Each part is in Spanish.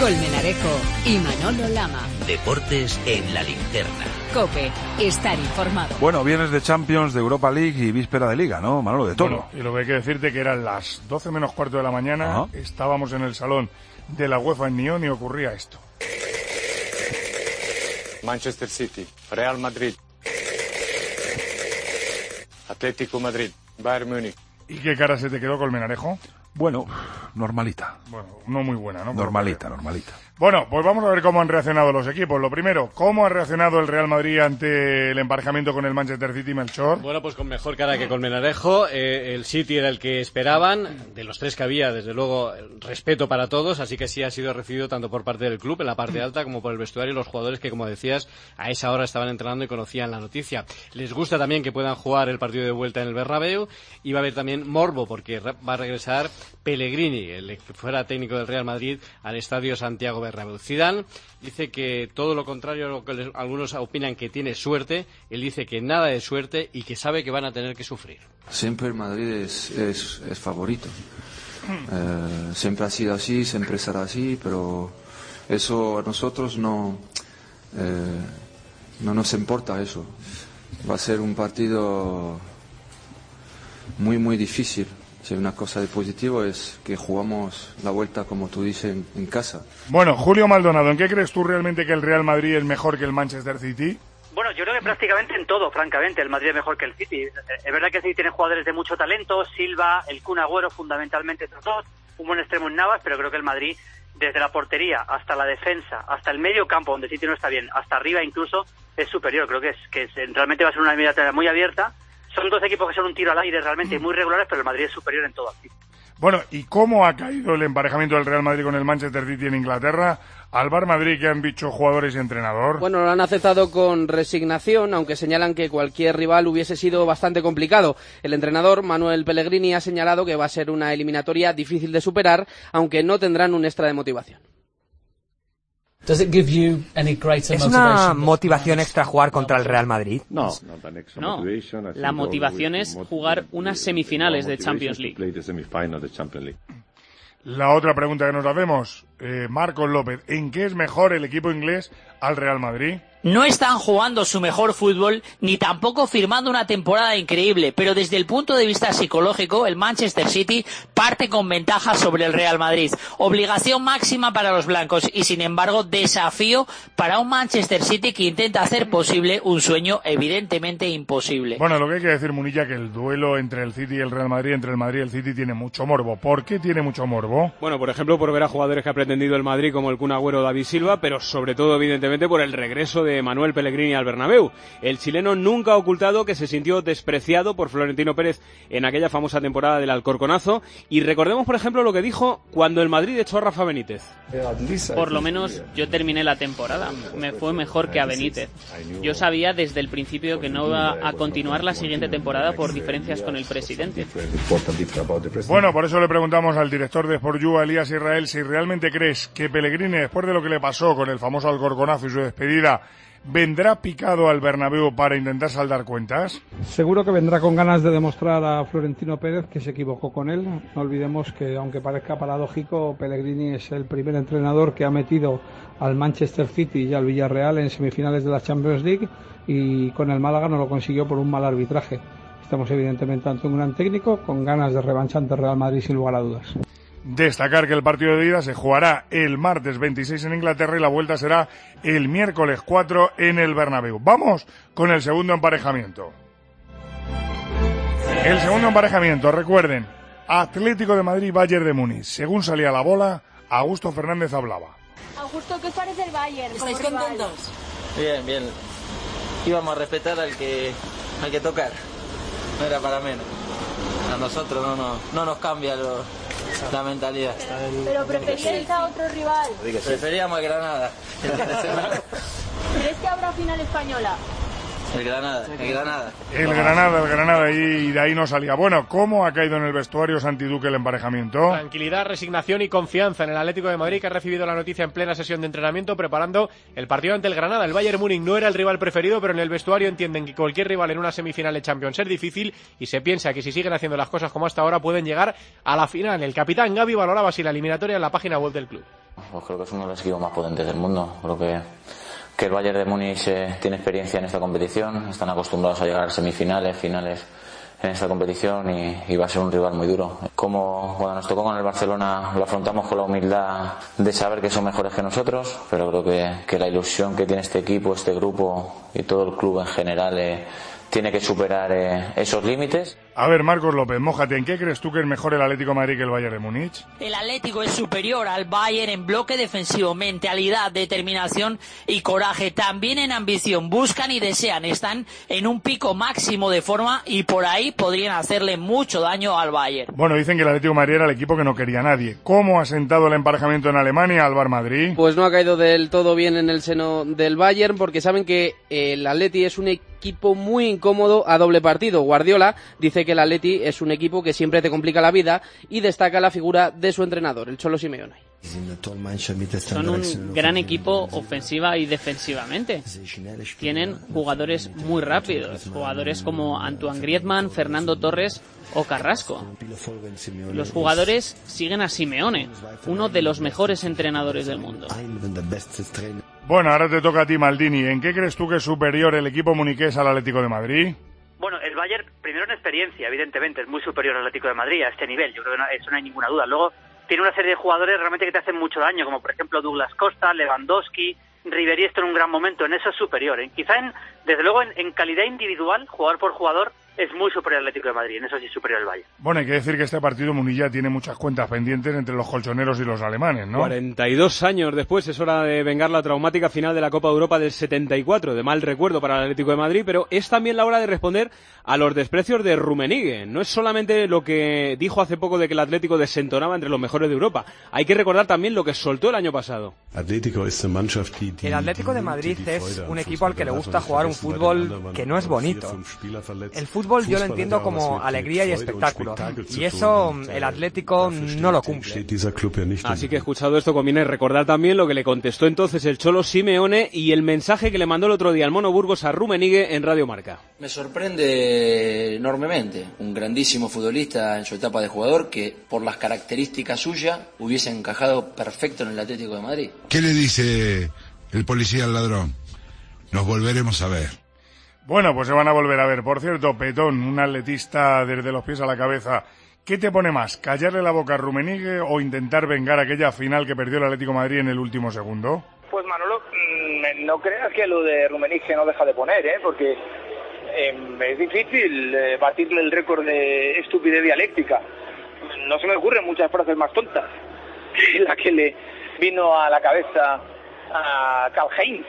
Colmenarejo y Manolo Lama. Deportes en la linterna. COPE, estar informado. Bueno, vienes de Champions, de Europa League y víspera de Liga, ¿no, Manolo? De todo. Bueno, y lo que hay que decirte que eran las 12 menos cuarto de la mañana. Ajá. Estábamos en el salón de la UEFA en Nyon y ocurría esto. Manchester City, Real Madrid, Atlético Madrid, Bayern Múnich. ¿Y qué cara se te quedó, Colmenarejo? Bueno, normalita. Bueno, no muy buena, ¿no? Normalita. Bueno, pues vamos a ver cómo han reaccionado los equipos. Lo primero, ¿cómo ha reaccionado el Real Madrid ante el emparejamiento con el Manchester City, Melchor? Bueno, pues con mejor cara que Colmenarejo. El City era el que esperaban. De los tres que había, desde luego, respeto para todos. Así que sí ha sido recibido tanto por parte del club, en la parte alta, como por el vestuario y los jugadores que, como decías, a esa hora estaban entrenando y conocían la noticia. Les gusta también que puedan jugar el partido de vuelta en el Bernabéu. Y va a haber también morbo, porque va a regresar Pellegrini, el que fuera técnico del Real Madrid, al estadio Santiago Bernabéu. Zidane dice que todo lo contrario a lo que algunos opinan que tiene suerte. Él dice que nada de suerte y que sabe que van a tener que sufrir. Siempre el Madrid es favorito. Siempre ha sido así, siempre será así, pero eso a nosotros no nos importa eso. Va a ser un partido muy, muy difícil. Si hay una cosa de positivo es que jugamos la vuelta, como tú dices, en casa. Bueno, Julio Maldonado, ¿en qué crees tú realmente que el Real Madrid es mejor que el Manchester City? Bueno, yo creo que prácticamente en todo, francamente, el Madrid es mejor que el City. Es verdad que el City tiene jugadores de mucho talento, Silva, el Kun Agüero, fundamentalmente estos dos, un buen extremo en Navas, pero creo que el Madrid, desde la portería hasta la defensa, hasta el medio campo, donde el City no está bien, hasta arriba incluso, es superior. Creo que realmente va a ser una eliminatoria muy abierta. Son dos equipos que son un tiro al aire realmente muy regulares, pero el Madrid es superior en todo aquí. Bueno, ¿y cómo ha caído el emparejamiento del Real Madrid con el Manchester City en Inglaterra? Al Bar Madrid, ¿qué han dicho jugadores y entrenador? Bueno, lo han aceptado con resignación, aunque señalan que cualquier rival hubiese sido bastante complicado. El entrenador, Manuel Pellegrini, ha señalado que va a ser una eliminatoria difícil de superar, aunque no tendrán un extra de motivación. ¿Es una motivación extra jugar contra el Real Madrid? No, la motivación es jugar unas semifinales de Champions League. La otra pregunta que nos hacemos, Marcos López, ¿en qué es mejor el equipo inglés al Real Madrid? No están jugando su mejor fútbol, ni tampoco firmando una temporada increíble, pero desde el punto de vista psicológico, el Manchester City parte con ventaja sobre el Real Madrid. Obligación máxima para los blancos y, sin embargo, desafío para un Manchester City que intenta hacer posible un sueño evidentemente imposible. Bueno, lo que hay que decir, Munilla, que el duelo entre el City y el Real Madrid, entre el Madrid y el City, tiene mucho morbo. ¿Por qué tiene mucho morbo? Bueno, por ejemplo, por ver a jugadores que ha pretendido el Madrid, como el Kun Agüero o David Silva, pero sobre todo, evidentemente, por el regreso de Manuel Pellegrini al Bernabéu. El chileno nunca ha ocultado que se sintió despreciado por Florentino Pérez en aquella famosa temporada del Alcorconazo, y recordemos, por ejemplo, lo que dijo cuando el Madrid echó a Rafa Benítez. Por lo menos yo terminé la temporada, me fue mejor que a Benítez. Yo sabía desde el principio que no iba a continuar la siguiente temporada por diferencias con el presidente. Bueno, por eso le preguntamos al director de Sport You, Elías Israel, si realmente crees que Pellegrini, después de lo que le pasó con el famoso Alcorconazo y su despedida, ¿vendrá picado al Bernabéu para intentar saldar cuentas? Seguro que vendrá con ganas de demostrar a Florentino Pérez que se equivocó con él. No olvidemos que, aunque parezca paradójico, Pellegrini es el primer entrenador que ha metido al Manchester City y al Villarreal en semifinales de la Champions League, y con el Málaga no lo consiguió por un mal arbitraje. Estamos evidentemente ante un gran técnico con ganas de revancha ante el Real Madrid, sin lugar a dudas. Destacar que el partido de ida se jugará el martes 26 en Inglaterra y la vuelta será el miércoles 4 en el Bernabéu. Vamos con el segundo emparejamiento. El segundo emparejamiento, recuerden, Atlético de Madrid, Bayern de Múnich. Según salía la bola, Augusto Fernández hablaba. Augusto, ¿qué os parece el Bayern? ¿Estáis contentos? Bien. Íbamos a respetar al que tocar. No era para menos. A nosotros no nos cambia la mentalidad. Pero preferíais a otro rival. Preferíamos el Granada. ¿Crees que habrá final española? El Granada. El Granada, y de ahí no salía. Bueno, ¿cómo ha caído en el vestuario Santi Duque el emparejamiento? Tranquilidad, resignación y confianza en el Atlético de Madrid, que ha recibido la noticia en plena sesión de entrenamiento preparando el partido ante el Granada. El Bayern Múnich no era el rival preferido, pero en el vestuario entienden que cualquier rival en una semifinal de Champions es difícil, y se piensa que si siguen haciendo las cosas como hasta ahora pueden llegar a la final. El capitán Gavi valoraba así la eliminatoria en la página web del club. Pues creo que es uno de los equipos más potentes del mundo. Creo que el Bayern de Múnich tiene experiencia en esta competición, están acostumbrados a llegar a semifinales, finales en esta competición y va a ser un rival muy duro. Como cuando nos tocó con el Barcelona lo afrontamos con la humildad de saber que son mejores que nosotros, pero creo que la ilusión que tiene este equipo, este grupo y todo el club en general tiene que superar esos límites. A ver, Marcos López, mójate, ¿en qué crees tú que es mejor el Atlético de Madrid que el Bayern de Múnich? El Atlético es superior al Bayern en bloque defensivo, mentalidad, determinación y coraje. También en ambición, buscan y desean, están en un pico máximo de forma y por ahí podrían hacerle mucho daño al Bayern. Bueno, dicen que el Atlético de Madrid era el equipo que no quería nadie. ¿Cómo ha sentado el emparejamiento en Alemania al Bar Madrid? Pues no ha caído del todo bien en el seno del Bayern porque saben que el Atleti es un equipo muy incómodo a doble partido. Guardiola dice que el Atleti es un equipo que siempre te complica la vida y destaca la figura de su entrenador, el Cholo Simeone. Son un gran equipo ofensiva y defensivamente. Tienen jugadores muy rápidos, jugadores como Antoine Griezmann, Fernando Torres o Carrasco. Los jugadores siguen a Simeone, uno de los mejores entrenadores del mundo. Bueno, ahora te toca a ti, Maldini. ¿En qué crees tú que es superior el equipo muniqués al Atlético de Madrid? Bueno, el Bayern, primero en experiencia, evidentemente, es muy superior al Atlético de Madrid a este nivel, yo creo que eso no hay ninguna duda. Luego, tiene una serie de jugadores realmente que te hacen mucho daño, como por ejemplo Douglas Costa, Lewandowski, Ribéry está en un gran momento, en eso es superior. Quizá, desde luego, en calidad individual, jugador por jugador, es muy superior al Atlético de Madrid, en eso sí es superior al Bayern. Bueno, hay que decir que este partido Munilla tiene muchas cuentas pendientes entre los colchoneros y los alemanes, ¿no? 42 años después es hora de vengar la traumática final de la Copa de Europa del 74, de mal recuerdo para el Atlético de Madrid, pero es también la hora de responder a los desprecios de Rummenigge. No es solamente lo que dijo hace poco de que el Atlético desentonaba entre los mejores de Europa, hay que recordar también lo que soltó el año pasado. El Atlético de Madrid es un equipo al que le gusta jugar un fútbol que no es bonito. El fútbol yo lo entiendo como alegría y espectáculo, y eso el Atlético no lo cumple. Así que escuchado esto conviene recordar también lo que le contestó entonces el Cholo Simeone y el mensaje que le mandó el otro día al Mono Burgos a Rummenigge en Radio Marca. Me sorprende enormemente, un grandísimo futbolista en su etapa de jugador que por las características suyas hubiese encajado perfecto en el Atlético de Madrid. ¿Qué le dice el policía al ladrón? Nos volveremos a ver. Bueno, pues se van a volver a ver. Por cierto, Petón, un atletista desde los pies a la cabeza, ¿qué te pone más, callarle la boca a Rummenigge o intentar vengar aquella final que perdió el Atlético de Madrid en el último segundo? Pues Manolo, no creas que lo de Rummenigge no deja de poner, porque es difícil batirle el récord de estupidez dialéctica. No se me ocurren muchas frases más tontas que la que le vino a la cabeza a Karl-Heinz,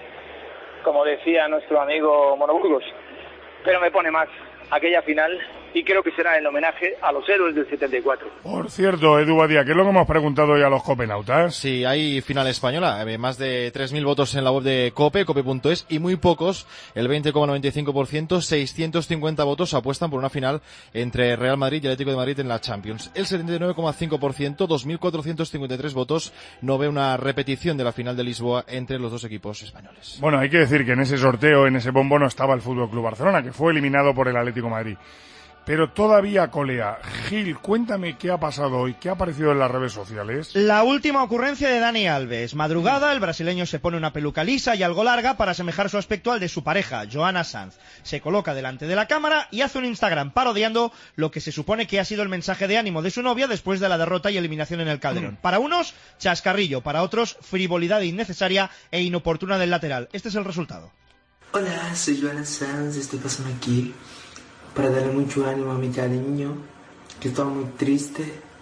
como decía nuestro amigo Mono Burgos, pero me pone más aquella final y creo que será en homenaje a los héroes del 74. Por cierto, Edu Badía, ¿qué es lo que hemos preguntado hoy a los copenautas? Sí, hay final española, más de 3.000 votos en la web de COPE, cope.es, y muy pocos, el 20,95%, 650 votos apuestan por una final entre Real Madrid y Atlético de Madrid en la Champions. El 79,5%, 2.453 votos, no ve una repetición de la final de Lisboa entre los dos equipos españoles. Bueno, hay que decir que en ese sorteo, en ese bombo, no estaba el Fútbol Club Barcelona, que fue eliminado por el Atlético de Madrid. Pero todavía colea. Gil, cuéntame qué ha pasado hoy, qué ha aparecido en las redes sociales. La última ocurrencia de Dani Alves. Madrugada, el brasileño se pone una peluca lisa y algo larga para asemejar su aspecto al de su pareja, Joana Sanz. Se coloca delante de la cámara y hace un Instagram parodiando lo que se supone que ha sido el mensaje de ánimo de su novia después de la derrota y eliminación en el Calderón. Para unos, chascarrillo, para otros, frivolidad innecesaria e inoportuna del lateral. Este es el resultado. Hola, soy Joana Sanz, estoy pasando aquí para darle mucho ánimo a mi cariño, que estaba muy triste.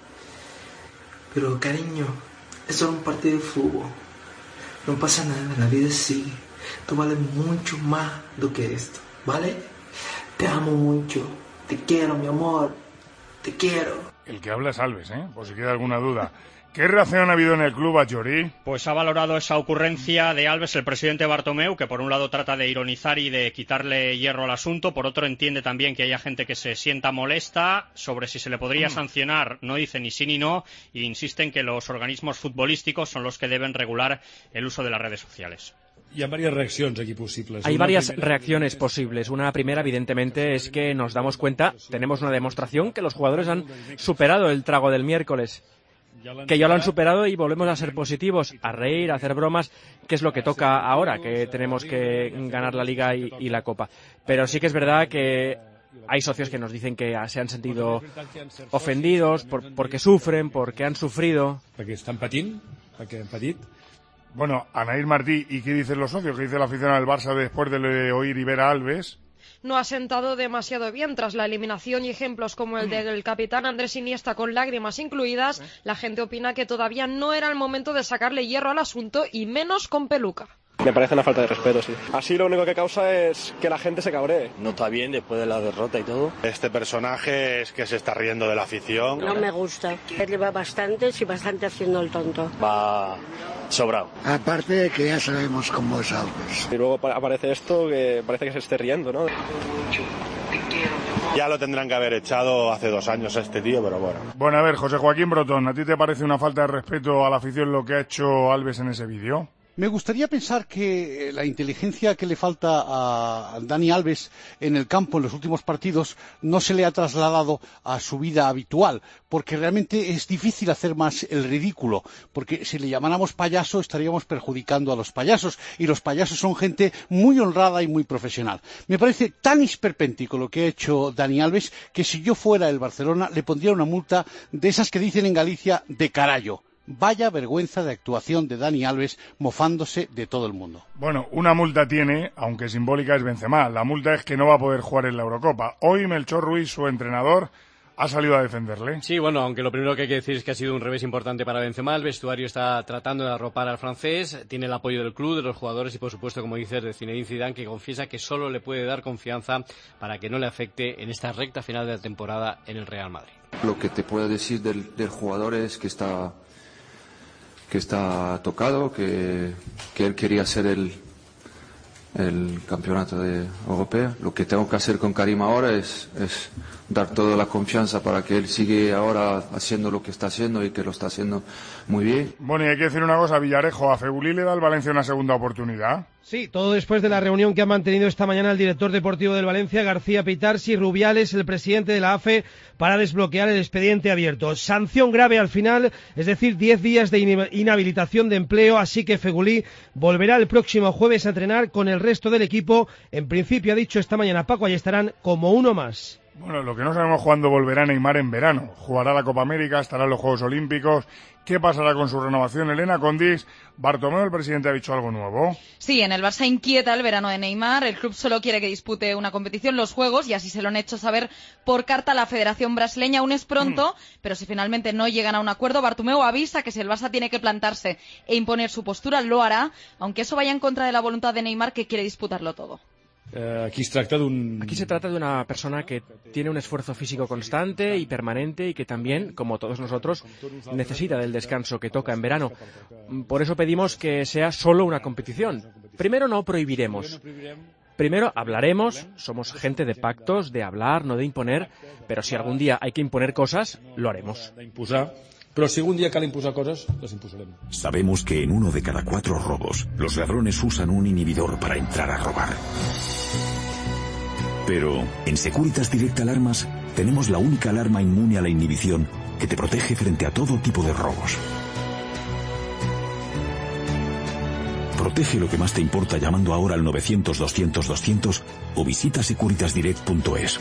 Pero cariño, es solo un partido de fútbol. No pasa nada, la vida sigue. Tú vales mucho más do que esto, ¿vale? Te amo mucho, te quiero, mi amor, te quiero. El que habla es Alves, por si queda alguna duda. ¿Qué reacción ha habido en el club, Ayori? Pues ha valorado esa ocurrencia de Alves el presidente Bartomeu, que por un lado trata de ironizar y de quitarle hierro al asunto, por otro entiende también que haya gente que se sienta molesta sobre si se le podría sancionar, no dice ni sí ni no, e insiste en que los organismos futbolísticos son los que deben regular el uso de las redes sociales. Hay varias reacciones aquí posibles. Hay varias reacciones posibles. Una primera, evidentemente, es que nos damos cuenta, tenemos una demostración que los jugadores han superado el trago del miércoles. que ya lo han superado y volvemos a ser positivos, a reír, a hacer bromas, que es lo que toca ahora, que tenemos que ganar la Liga y la Copa. Pero sí que es verdad que hay socios que nos dicen que se han sentido ofendidos porque sufren, porque han sufrido. Perquè estan patint, perquè han patit. Bueno, Anaís Martí, ¿y qué dicen los socios? ¿Qué dice la afición del Barça después de oír y ver a Alves? No ha sentado demasiado bien tras la eliminación y ejemplos como el del capitán Andrés Iniesta con lágrimas incluidas. La gente opina que todavía no era el momento de sacarle hierro al asunto y menos con peluca. Me parece una falta de respeto, sí. Así lo único que causa es que la gente se cabree. No está bien después de la derrota y todo. Este personaje es que se está riendo de la afición. No me gusta. Él va bastante haciendo el tonto. Va sobrado. Aparte de que ya sabemos cómo es Alves. Y luego aparece esto que parece que se esté riendo, ¿no? Ya lo tendrán que haber echado hace 2 años a este tío, pero bueno. Bueno, a ver, José Joaquín Brotón, ¿a ti te parece una falta de respeto a la afición lo que ha hecho Alves en ese vídeo? Me gustaría pensar que la inteligencia que le falta a Dani Alves en el campo en los últimos partidos no se le ha trasladado a su vida habitual, porque realmente es difícil hacer más el ridículo, porque si le llamáramos payaso estaríamos perjudicando a los payasos, y los payasos son gente muy honrada y muy profesional. Me parece tan esperpéntico lo que ha hecho Dani Alves que si yo fuera el Barcelona le pondría una multa de esas que dicen en Galicia de carallo. Vaya vergüenza de actuación de Dani Alves mofándose de todo el mundo. Bueno, una multa tiene, aunque simbólica, es Benzema. La multa es que no va a poder jugar en la Eurocopa. Hoy Melchor Ruiz, su entrenador, ha salido a defenderle. Sí, bueno, aunque lo primero que hay que decir es que ha sido un revés importante para Benzema. El vestuario está tratando de arropar al francés, tiene el apoyo del club, de los jugadores y, por supuesto, como dices, de Zinedine Zidane, que confiesa que solo le puede dar confianza para que no le afecte en esta recta final de la temporada en el Real Madrid. Lo que te puedo decir del jugador es que está tocado, que él quería hacer el campeonato europeo. Lo que tengo que hacer con Karim ahora es dar toda la confianza para que él siga ahora haciendo lo que está haciendo y que lo está haciendo muy bien. Bueno, y hay que decir una cosa, Villarejo, a Fegulí le da al Valencia una segunda oportunidad. Sí, todo después de la reunión que ha mantenido esta mañana el director deportivo del Valencia, García Pitarsi, Rubiales, el presidente de la AFE, para desbloquear el expediente abierto. Sanción grave al final, es decir, 10 días de inhabilitación de empleo, así que Fegulí volverá el próximo jueves a entrenar con el resto del equipo. En principio, ha dicho esta mañana Paco Ayestarán, como uno más. Bueno, lo que no sabemos cuándo volverá Neymar en verano. Jugará la Copa América, estará en los Juegos Olímpicos. ¿Qué pasará con su renovación? Elena Condis, Bartomeu, el presidente, ha dicho algo nuevo. Sí, en el Barça inquieta el verano de Neymar. El club solo quiere que dispute una competición, los Juegos, y así se lo han hecho saber por carta a la Federación Brasileña. Aún es pronto, pero si finalmente no llegan a un acuerdo, Bartomeu avisa que si el Barça tiene que plantarse e imponer su postura, lo hará, aunque eso vaya en contra de la voluntad de Neymar, que quiere disputarlo todo. Aquí se trata de una persona que tiene un esfuerzo físico constante y permanente y que también, como todos nosotros, necesita del descanso que toca en verano. Por eso pedimos que sea solo una competición. Primero no prohibiremos. Primero hablaremos, somos gente de pactos, de hablar, no de imponer, pero si algún día hay que imponer cosas, lo haremos. Pero si algún día cal imposar cosas, las impulsaremos. Sabemos que en 1 de cada 4 robos, los ladrones usan un inhibidor para entrar a robar. Pero en Securitas Direct Alarmas tenemos la única alarma inmune a la inhibición que te protege frente a todo tipo de robos. Protege lo que más te importa llamando ahora al 900-200-200 o visita securitasdirect.es.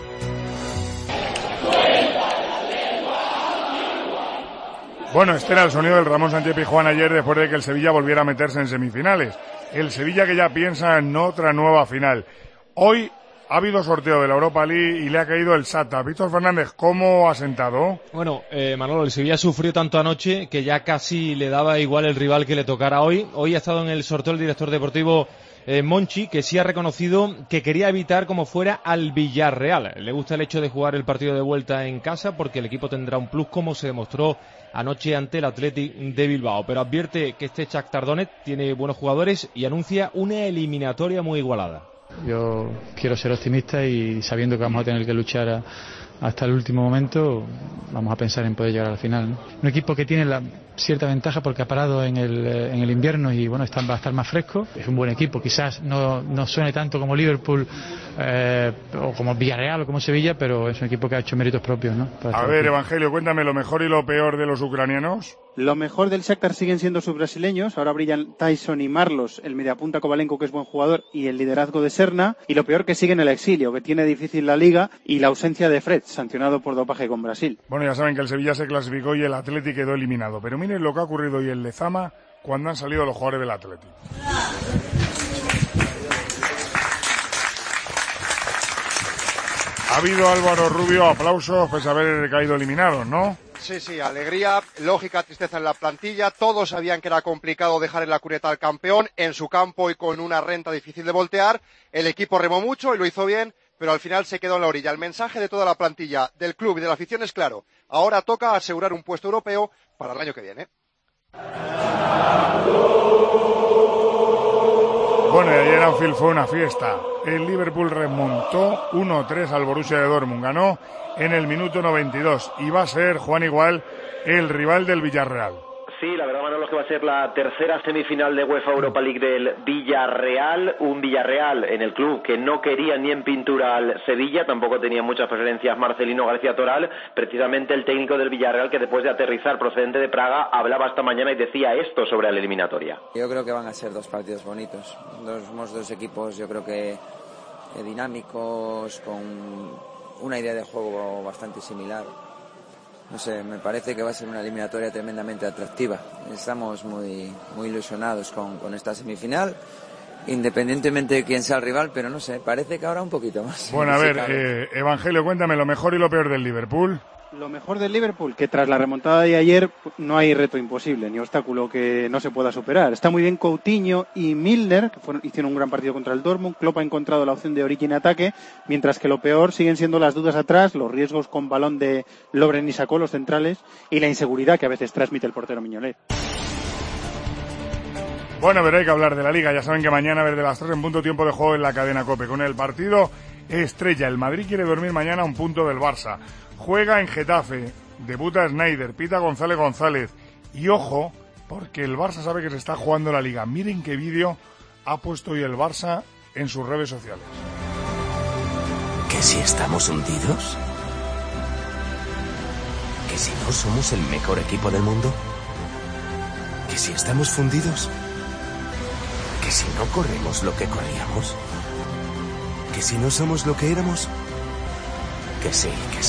Bueno, este era el sonido del Ramón Sánchez Pizjuán ayer después de que el Sevilla volviera a meterse en semifinales. El Sevilla que ya piensa en otra nueva final. Hoy ha habido sorteo de la Europa League y le ha caído el Sata. Víctor Fernández, ¿cómo ha sentado? Bueno, Manolo, el Sevilla sufrió tanto anoche que ya casi le daba igual el rival que le tocara hoy. Hoy ha estado en el sorteo el director deportivo Monchi, que sí ha reconocido que quería evitar como fuera al Villarreal. Le gusta el hecho de jugar el partido de vuelta en casa porque el equipo tendrá un plus, como se demostró anoche ante el Athletic de Bilbao, pero advierte que este Shakhtar Donetsk tiene buenos jugadores y anuncia una eliminatoria muy igualada. Yo quiero ser optimista y sabiendo que vamos a tener que luchar hasta el último momento vamos a pensar en poder llegar a la final, ¿no? Un equipo que tiene cierta ventaja porque ha parado en el invierno y bueno, va a estar más fresco. Es un buen equipo, quizás no suene tanto como Liverpool o como Villarreal o como Sevilla, pero es un equipo que ha hecho méritos propios, ¿no? A ver, Evangelio, cuéntame lo mejor y lo peor de los ucranianos. Lo mejor del Shakhtar siguen siendo sus brasileños. Ahora brillan Tyson y Marlos, el mediapunta Kovalenko, que es buen jugador, y el liderazgo de Serna. Y lo peor, que sigue en el exilio, que tiene difícil la Liga, y la ausencia de Fred, sancionado por dopaje con Brasil. Bueno, ya saben que el Sevilla se clasificó y el Atleti quedó eliminado. Pero miren lo que ha ocurrido hoy en Lezama cuando han salido los jugadores del Atleti. Ha habido, Álvaro Rubio, aplausos pese a haber caído eliminados, ¿no? Sí, alegría, lógica, tristeza en la plantilla. Todos sabían que era complicado dejar en la cuneta al campeón en su campo y con una renta difícil de voltear. El equipo remó mucho y lo hizo bien, pero al final se quedó en la orilla. El mensaje de toda la plantilla, del club y de la afición es claro. Ahora toca asegurar un puesto europeo para el año que viene. Bueno, y ayer en Anfield fue una fiesta. El Liverpool remontó 1-3 al Borussia de Dortmund. Ganó en el minuto 92. Y va a ser, Juan Igual, el rival del Villarreal. Sí, la verdad, Manolo, es que va a ser la tercera semifinal de UEFA Europa League del Villarreal. Un Villarreal en el club que no quería ni en pintura al Sevilla, tampoco tenía muchas preferencias Marcelino García Toral, precisamente el técnico del Villarreal, que después de aterrizar procedente de Praga hablaba esta mañana y decía esto sobre la eliminatoria. Yo creo que van a ser dos partidos bonitos. Somos dos equipos, yo creo que dinámicos, con una idea de juego bastante similar. No sé, me parece que va a ser una eliminatoria tremendamente atractiva. Estamos muy ilusionados con esta semifinal, independientemente de quién sea el rival, pero no sé, parece que ahora un poquito más. Bueno, a ver, Evangelio, cuéntame lo mejor y lo peor del Liverpool. Lo mejor del Liverpool, que tras la remontada de ayer no hay reto imposible, ni obstáculo que no se pueda superar. Está muy bien Coutinho y Milner, que hicieron un gran partido contra el Dortmund. Klopp ha encontrado la opción de Origi en ataque, mientras que lo peor siguen siendo las dudas atrás, los riesgos con balón de Lovren y Sacó, los centrales, y la inseguridad que a veces transmite el portero Mignolet. Bueno, pero hay que hablar de la Liga. Ya saben que mañana, desde las 3 en punto, tiempo de juego en la cadena COPE. Con el partido estrella, el Madrid quiere dormir mañana a un punto del Barça. Juega en Getafe, debuta Sneijder, pita González. Y ojo, porque el Barça sabe que se está jugando la Liga. Miren qué vídeo ha puesto hoy el Barça en sus redes sociales. ¿Que si estamos hundidos? ¿Que si no somos el mejor equipo del mundo? ¿Que si estamos fundidos? ¿Que si no corremos lo que corríamos? ¿Que si no somos lo que éramos? Que sí.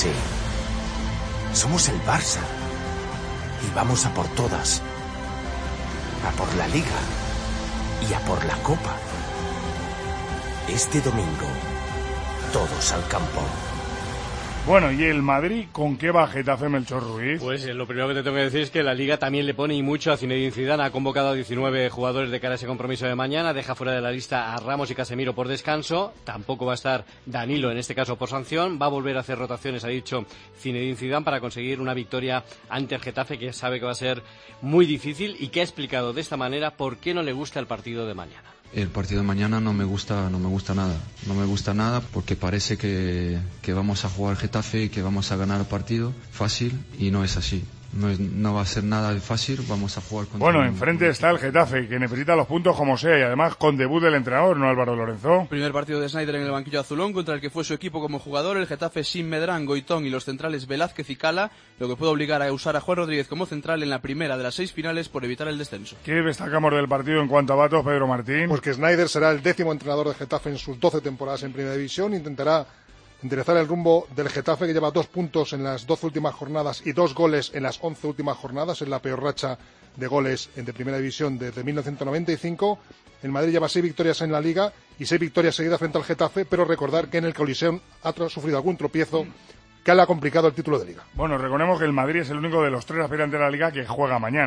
Somos el Barça. Y vamos a por todas. A por la Liga. Y a por la Copa. Este domingo, todos al campo. Bueno, ¿y el Madrid con qué va Getafe, Melchor Ruiz? Pues lo primero que te tengo que decir es que la Liga también le pone y mucho a Zinedine Zidane. Ha convocado a 19 jugadores de cara a ese compromiso de mañana. Deja fuera de la lista a Ramos y Casemiro por descanso. Tampoco va a estar Danilo, en este caso por sanción. Va a volver a hacer rotaciones, ha dicho Zinedine Zidane, para conseguir una victoria ante el Getafe, que sabe que va a ser muy difícil y que ha explicado de esta manera por qué no le gusta el partido de mañana. El partido de mañana no me gusta nada. No me gusta nada porque parece que vamos a jugar Getafe y que vamos a ganar el partido fácil, y no es así. No va a ser nada fácil, vamos a jugar contra... Bueno, enfrente está el Getafe, que necesita los puntos como sea, y además con debut del entrenador, ¿no, Álvaro Lorenzo? Primer partido de Sneijder en el banquillo azulón, contra el que fue su equipo como jugador, el Getafe sin Medrán, Goitón y los centrales Velázquez y Cala, lo que puede obligar a usar a Juan Rodríguez como central en la primera de las 6 finales por evitar el descenso. ¿Qué destacamos del partido en cuanto a vatos, Pedro Martín? Pues que Sneijder será el 10º entrenador de Getafe en sus 12 temporadas en Primera División, intentará enderezar el rumbo del Getafe, que lleva 2 puntos en las 12 últimas jornadas y 2 goles en las 11 últimas jornadas. Es la peor racha de goles de Primera División desde 1995. El Madrid lleva 6 victorias en la Liga y 6 victorias seguidas frente al Getafe, pero recordar que en el Coliseum ha sufrido algún tropiezo que le ha complicado el título de Liga. Bueno, recordemos que el Madrid es el único de los 3 aspirantes a la Liga que juega mañana.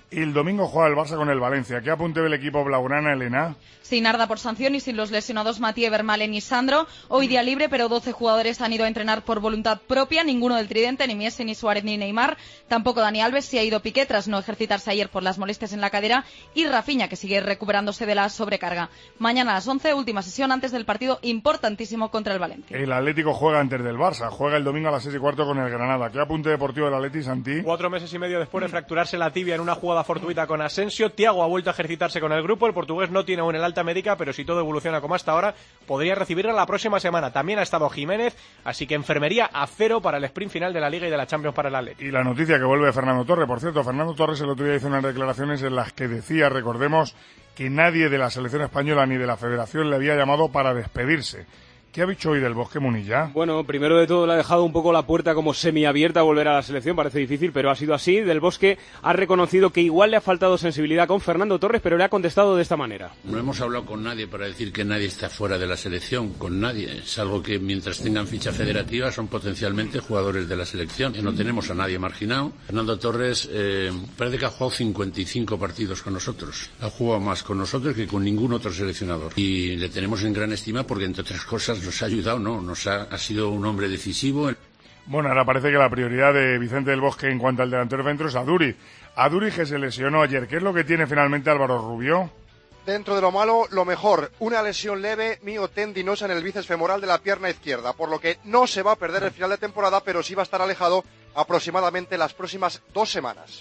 El domingo juega el Barça con el Valencia. ¿Qué apunte del equipo blaugrana, Elena? Sin Arda por sanción y sin los lesionados Mathieu, Vermaelen y Sandro. Hoy día libre, pero 12 jugadores han ido a entrenar por voluntad propia. Ninguno del tridente, ni Messi, ni Suárez, ni Neymar. Tampoco Dani Alves, se ha ido Piqué tras no ejercitarse ayer por las molestias en la cadera. Y Rafinha, que sigue recuperándose de la sobrecarga. Mañana a las 11, última sesión antes del partido importantísimo contra el Valencia. El Atlético juega antes del Barça. Juega el domingo a las 6:15 con el Granada. ¿Qué apunte deportivo del Atleti, Santi? 4 meses y medio después de fracturarse la tibia en una jugada fortuita con Asensio, Thiago ha vuelto a ejercitarse con el grupo. El portugués no tiene aún el alta médica, pero si todo evoluciona como hasta ahora, podría recibirla la próxima semana. También ha estado Jiménez, así que enfermería a cero para el sprint final de la Liga y de la Champions para el Atleti. Y la noticia que vuelve Fernando Torres. Por cierto, Fernando Torres el otro día hizo unas declaraciones en las que decía, recordemos, que nadie de la selección española ni de la federación le había llamado para despedirse. ¿Qué ha dicho hoy del Bosque, Munilla? Bueno, primero de todo le ha dejado un poco la puerta como semiabierta a volver a la selección, parece difícil, pero ha sido así. Del Bosque ha reconocido que igual le ha faltado sensibilidad con Fernando Torres, pero le ha contestado de esta manera. No hemos hablado con nadie para decir que nadie está fuera de la selección, con nadie. Es algo que mientras tengan ficha federativa son potencialmente jugadores de la selección. No tenemos a nadie marginado. Fernando Torres parece que ha jugado 55 partidos con nosotros. Ha jugado más con nosotros que con ningún otro seleccionador. Y le tenemos en gran estima porque, entre otras cosas, nos ha ayudado, ¿no? Ha sido un hombre decisivo. Bueno, ahora parece que la prioridad de Vicente del Bosque en cuanto al delantero centro es Aduriz. Aduriz, que se lesionó ayer. ¿Qué es lo que tiene finalmente Álvaro Rubio? Dentro de lo malo, lo mejor. Una lesión leve, miotendinosa en el bíceps femoral de la pierna izquierda, por lo que no se va a perder el final de temporada, pero sí va a estar alejado aproximadamente las próximas 2 semanas.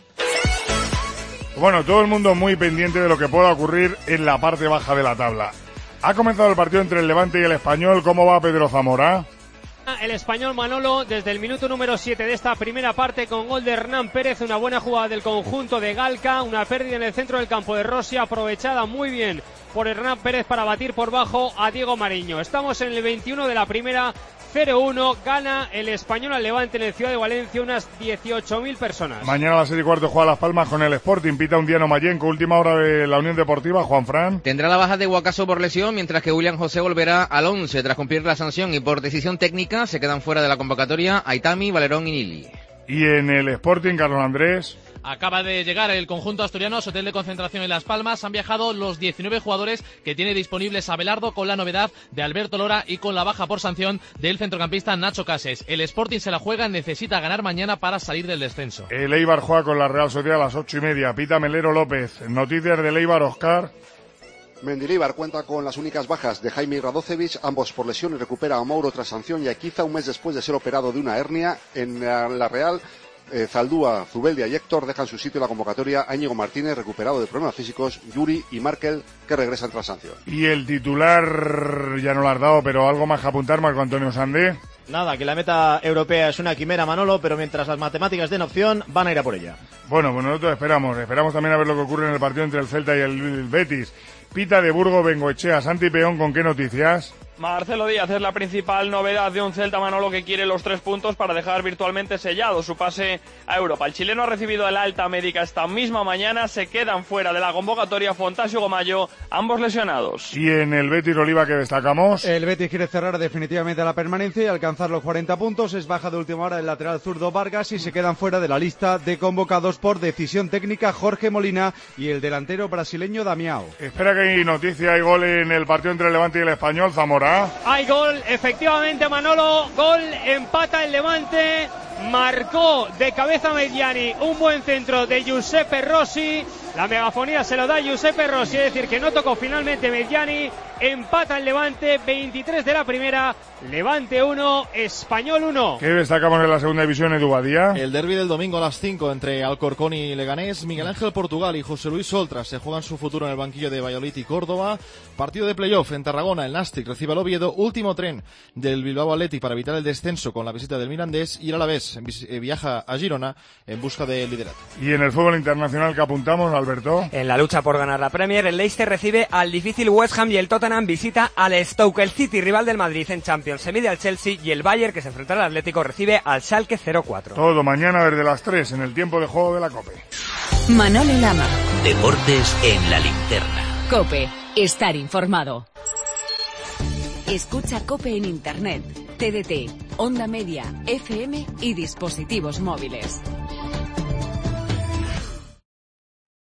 Bueno, todo el mundo muy pendiente de lo que pueda ocurrir en la parte baja de la tabla. Ha comenzado el partido entre el Levante y el Español. ¿Cómo va Pedro Zamora? El Español, Manolo, desde el minuto número 7 de esta primera parte con gol de Hernán Pérez, una buena jugada del conjunto de Galca, una pérdida en el centro del campo de Rossi, aprovechada muy bien por Hernán Pérez para batir por bajo a Diego Mariño. Estamos en el 21 de la primera, 0-1, gana el Español al Levante en el Ciudad de Valencia, unas 18.000 personas. Mañana a las 7:15 juega Las Palmas con el Sporting, pita un Diano Mayenco, última hora de la Unión Deportiva, Juanfran. Tendrá la baja de Guacaso por lesión, mientras que William José volverá al 11 tras cumplir la sanción y por decisión técnica se quedan fuera de la convocatoria Aitami, Valerón y Nili. Y en el Sporting, Carlos Andrés. Acaba de llegar el conjunto asturiano a su hotel de concentración en Las Palmas. Han viajado los 19 jugadores que tiene disponibles Abelardo, con la novedad de Alberto Lora y con la baja por sanción del centrocampista Nacho Cases. El Sporting se la juega, necesita ganar mañana para salir del descenso. El Eibar juega con la Real Sociedad a las 8:30. Pita Melero López. Noticias del Eibar, Oscar. Mendilibar cuenta con las únicas bajas de Jaime y Radocevic, ambos por lesión, y recupera a Mauro tras sanción y a Kiza un mes después de ser operado de una hernia. En la Real, Zaldúa, Zubeldia y Héctor dejan su sitio en la convocatoria a Íñigo Martínez, recuperado de problemas físicos, Yuri y Markel, que regresan tras sanción. Y el titular, ya no lo has dado, pero algo más que apuntar, Marco Antonio Sandé. Nada, que la meta europea es una quimera, Manolo, pero mientras las matemáticas den opción, van a ir a por ella. Bueno, pues nosotros esperamos también a ver lo que ocurre en el partido entre el Celta y el Betis. Pita de Burgo, Bengoechea, Santi Peón, ¿con qué noticias? Marcelo Díaz es la principal novedad de un Celta, Manolo, que quiere los 3 puntos para dejar virtualmente sellado su pase a Europa. El chileno ha recibido el alta médica esta misma mañana, se quedan fuera de la convocatoria Fontasio Gomayo, ambos lesionados. ¿Y en el Betis, Oliva, que destacamos? El Betis quiere cerrar definitivamente la permanencia y alcanzar los 40 puntos. Es baja de última hora el lateral zurdo Vargas y se quedan fuera de la lista de convocados por decisión técnica Jorge Molina y el delantero brasileño Damião. Espera que hay noticia, hay gol en el partido entre el Levante y el Español, Zamora. Hay gol, efectivamente, Manolo, gol, empata el Levante, marcó de cabeza Mediani, un buen centro de Giuseppe Rossi, la megafonía se lo da Giuseppe Rossi, es decir que no tocó finalmente Mediani, empata el Levante, 23 de la primera, Levante 1, Español 1. ¿Qué destacamos en la segunda división, Edu Badía? El derbi del domingo a las 5 entre Alcorcón y Leganés, Miguel Ángel Portugal y José Luis Oltra se juegan su futuro en el banquillo de Valladolid y Córdoba. Partido de playoff en Tarragona, el Nàstic recibe al Oviedo, último tren del Bilbao Athletic para evitar el descenso con la visita del Mirandés, y el Alavés viaja a Girona en busca del liderato. Y en el fútbol internacional, que apuntamos, Alberto. En la lucha por ganar la Premier, el Leicester recibe al difícil West Ham y el Tottenham visita al Stoke. El City, rival del Madrid en Champions, se mide al Chelsea y el Bayern, que se enfrenta al Atlético, recibe al Schalke 04. Todo mañana desde las 3 en el tiempo de juego de la COPE. Manolo Lama. Deportes en la linterna. COPE. Estar informado. Escucha COPE en Internet, TDT, Onda Media, FM y dispositivos móviles.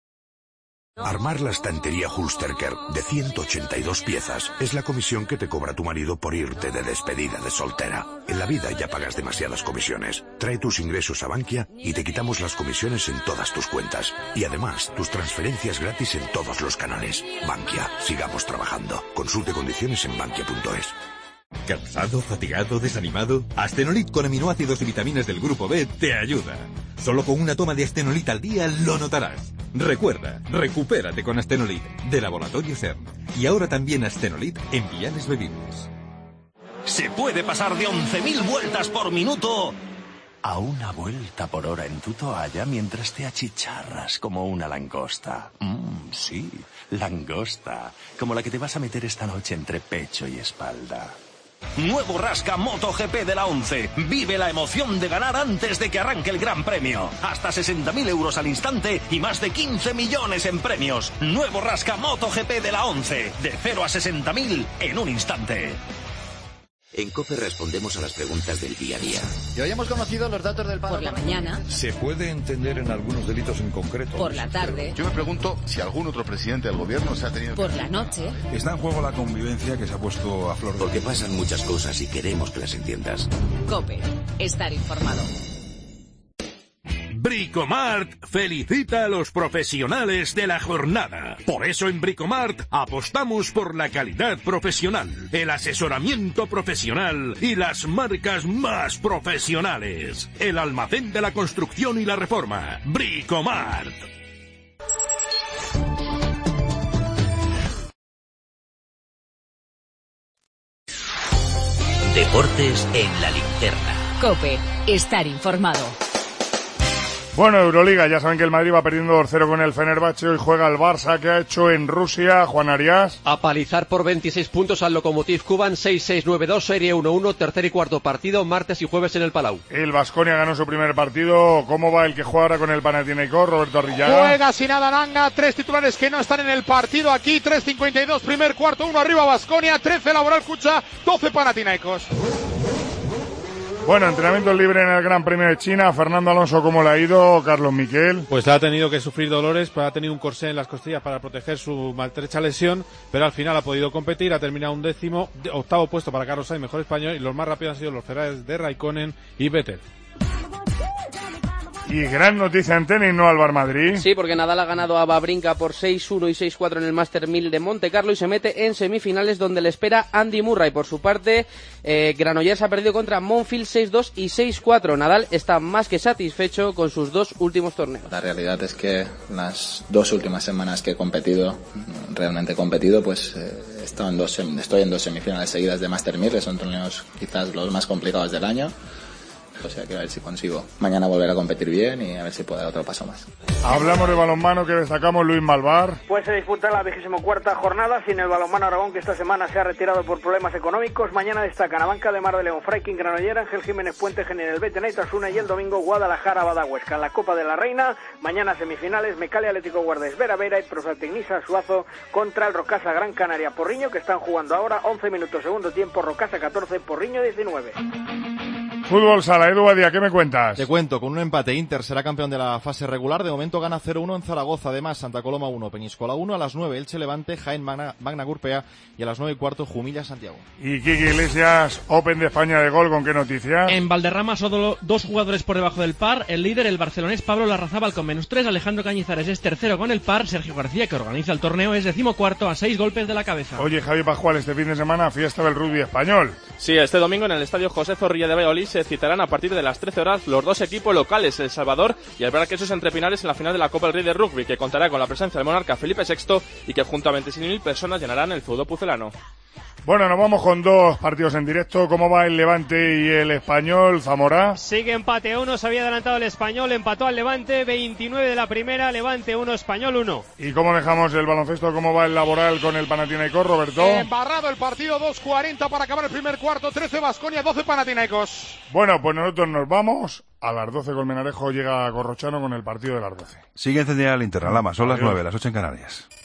Armar la estantería Hulsterker de 182 piezas es la comisión que te cobra tu marido por irte de despedida de soltera. En la vida ya pagas demasiadas comisiones. Trae tus ingresos a Bankia y te quitamos las comisiones en todas tus cuentas. Y además, tus transferencias gratis en todos los canales. Bankia, sigamos trabajando. Consulte condiciones en bankia.es. ¿Cansado, fatigado, desanimado? Astenolit con aminoácidos y vitaminas del grupo B te ayuda. Solo con una toma de Astenolit al día lo notarás. Recuerda, recupérate con Astenolit, de Laboratorio CERN. Y ahora también Astenolit en viales bebibles. Se puede pasar de 11.000 vueltas por minuto a una vuelta por hora en tu toalla mientras te achicharras como una langosta. Sí, langosta, como la que te vas a meter esta noche entre pecho y espalda. Nuevo Rasca MotoGP de la 11. Vive la emoción de ganar antes de que arranque el Gran Premio. Hasta 60.000 euros al instante y más de 15 millones en premios. Nuevo Rasca MotoGP de la 11. De 0 a 60.000 en un instante. En COPE respondemos a las preguntas del día a día. Y hoy hemos conocido los datos del paro. Por la mañana. ¿Se puede entender en algunos delitos en concreto? Por la tarde. Yo me pregunto si algún otro presidente del gobierno se ha tenido... Por la noche. Está en juego la convivencia que se ha puesto a flor de... Porque pasan muchas cosas y queremos que las entiendas. COPE. Estar informado. Bricomart felicita a los profesionales de la jornada. Por eso en Bricomart apostamos por la calidad profesional, el asesoramiento profesional y las marcas más profesionales. El almacén de la construcción y la reforma. Bricomart. Deportes en la linterna. COPE. Estar informado. Bueno, Euroliga, ya saben que el Madrid va perdiendo 2-0 con el Fenerbahce, hoy juega el Barça, que ha hecho en Rusia, Juan Arias. Apalizar por 26 puntos al Lokomotiv Kuban, 6-6-9-2, serie 1-1, tercer y cuarto partido, martes y jueves en el Palau. El Baskonia ganó su primer partido, ¿cómo va el que juega ahora con el Panathinaikos, Roberto Arrillaga? Juega sin Adaranga, 3 titulares que no están en el partido aquí, 3:52, primer cuarto, 1 arriba Baskonia, 13 Laboral Cucha, 12 Panathinaikos. Bueno, entrenamiento libre en el Gran Premio de China. Fernando Alonso, ¿cómo le ha ido? Carlos Miquel. Pues ha tenido que sufrir dolores, pero ha tenido un corsé en las costillas para proteger su maltrecha lesión, pero al final ha podido competir, ha terminado un octavo puesto para Carlos Sainz, mejor español, y los más rápidos han sido los Ferraris de Raikkonen y Vettel. Y gran noticia en tenis, ¿no, Álvaro Madrid? Sí, porque Nadal ha ganado a Wawrinka por 6-1 y 6-4 en el Master 1000 de Monte Carlo y se mete en semifinales donde le espera Andy Murray. Por su parte, Granollers ha perdido contra Monfils 6-2 y 6-4. Nadal está más que satisfecho con sus dos últimos torneos. La realidad es que las dos últimas semanas que he competido, realmente he competido, pues estoy en dos semifinales seguidas de Master 1000, que son torneos quizás los más complicados del año. O sea que a ver si consigo mañana volver a competir bien y a ver si puedo dar otro paso más. Hablamos de balonmano, que destacamos Luis Malvar. Pues se disputa la 24ª jornada sin el balonmano Aragón, que esta semana se ha retirado por problemas económicos. Mañana destacan Abanca de Mar de León, Freiking Granollers, Ángel Jiménez Puente General Betenay Asuna y el domingo Guadalajara Badahuesca. En la Copa de la Reina, mañana semifinales, Mecalia Atlético Guardes Vera Vera y Profratecnisa Suazo contra el Rocasa Gran Canaria Porriño, que están jugando ahora 11 minutos segundo tiempo, Rocasa 14, Porriño 19. Fútbol Sala, Edu Badía, ¿qué me cuentas? Te cuento, con un empate Inter será campeón de la fase regular, de momento gana 0-1 en Zaragoza, además Santa Coloma 1, Peñíscola 1, a las 9 Elche Levante, Jaén Magna Gurpea y a las 9:15 Jumilla Santiago. Y Kiki Iglesias, Open de España de gol, ¿con qué noticias? En Valderrama solo 2 jugadores por debajo del par, el líder, el barcelonés Pablo Larrazábal con -3, Alejandro Cañizares es tercero con el par, Sergio García, que organiza el torneo, es 14º a 6 golpes de la cabeza. Oye, Javi Pascual, este fin de semana fiesta del rugby español. Sí, este domingo en el Estadio José Zorrilla de Valladolid se citarán a partir de las 13 horas los dos equipos locales, El Salvador y el Braquesos entre Pinares, en la final de la Copa del Rey de Rugby, que contará con la presencia del monarca Felipe VI y que junto a 26.000 personas llenarán el feudo pucelano. Bueno, nos vamos con dos partidos en directo. ¿Cómo va el Levante y el Español, Zamora? Sigue empate a 1, se había adelantado el Español, empató al Levante, 29 de la primera, Levante 1, Español 1. ¿Y cómo dejamos el baloncesto? ¿Cómo va el Laboral con el Panathinaikos, Roberto? Embarrado el partido, 2:40 para acabar el primer cuarto, 13 Baskonia, 12 Panathinaikos. Bueno, pues nosotros nos vamos. A las 12 Colmenarejo llega Corrochano con el partido de las 12. Sigue encendida la linterna, Lama, son las 9, las 8 en Canarias.